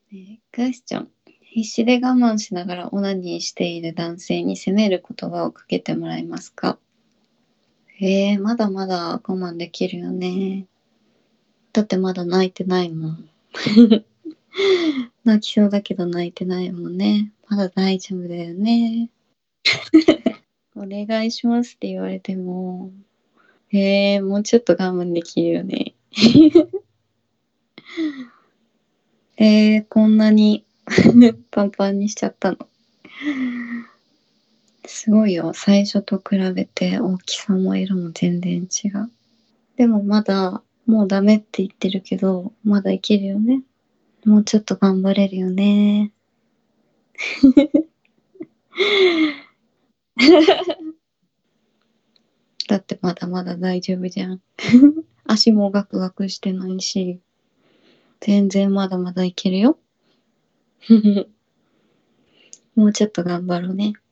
クエスチョン。必死で我慢しながらオナニーしている男性に責める言葉をかけてもらえますか？まだまだ我慢できるよね。だってまだ泣いてないもん。泣きそうだけど泣いてないもんね。まだ大丈夫だよね。お願いしますって言われても、もうちょっと我慢できるよね。こんなにパンパンにしちゃったの。すごいよ。最初と比べて大きさも色も全然違う。でもまだ、もうダメって言ってるけど、まだいけるよね。もうちょっと頑張れるよね。だってまだまだ大丈夫じゃん。足もガクガクしてないし、全然まだまだいけるよ。もうちょっと頑張ろうね。